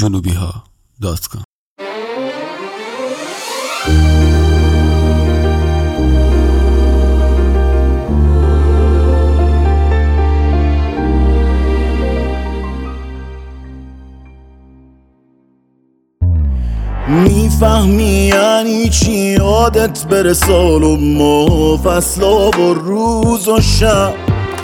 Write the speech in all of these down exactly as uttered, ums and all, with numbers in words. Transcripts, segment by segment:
جنوبی ها دات کام. میفهمی یعنی چی یادت بره سال و ماه، فصلا و روز و شب.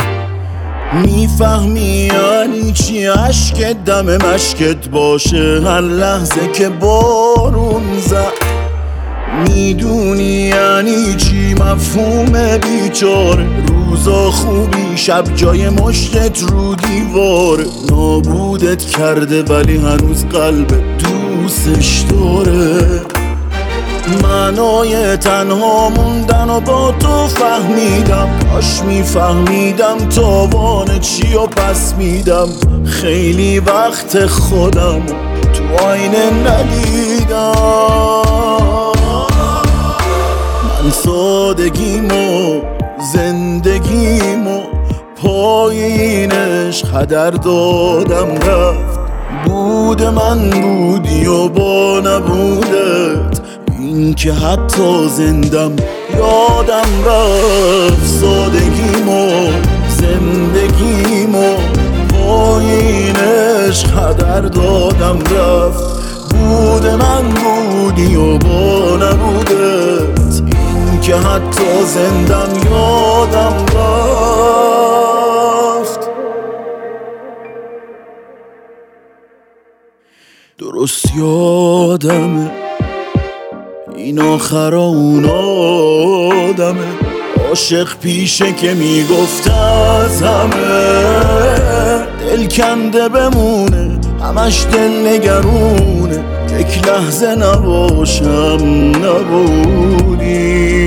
میفهمی یعنی چی عشق دم مشکت باشه هر لحظه که بارون زد. میدونی یعنی چی مفهوم بیچاره، روزا خوبی شب جای مشتت رو دیواره. نابودت کرده ولی هنوز قلبت دوستش داره. معنای تنها موندن و با تو فهمیدم، کاش میفهمیدم تاوان چی و پس میدم. خیلی وقت خودم تو آینه ندیدم. من سادگیمو زندگیمو پای این عشق هدر دادم رفت. بود من بودی و با نبودت این که حتی زندم یادم رفت. سادگیمو زندگیمو پای این عشق هدر دادم رفت. بود من بودی و با نبودت این که حتی زندم یادم رفت. درست یادمه این آخرا اون آدمه، عاشق پیشه که میگفت از همه دل کنده بمونه، همش دل نگرونه. یک لحظه نباشم نبودی.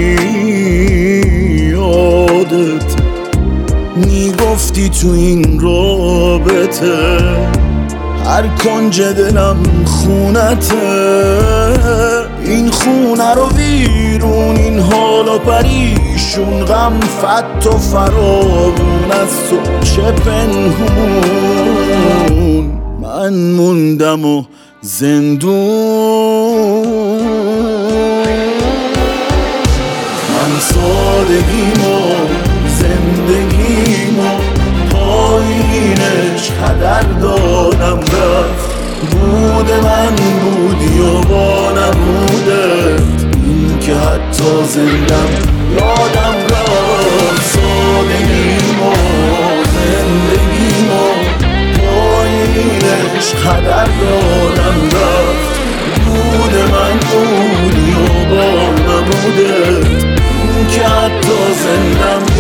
یادت میگفتی تو این رابطه هر کنج دلم خونته. این خونه رو ویرون، این حال و پریشون، غم فت و فراوون، از تو چه پنهون. من موندم و زندون. من سادگیمو زندگیمو پایینش هدر دادم رفت. بود من بودی و با نبودت این که حتی زندم یادم رفت. سادگیمو زندگیمو پایینش هدر دادم رفت. بود من بودی و با نبودت این که حتی زندم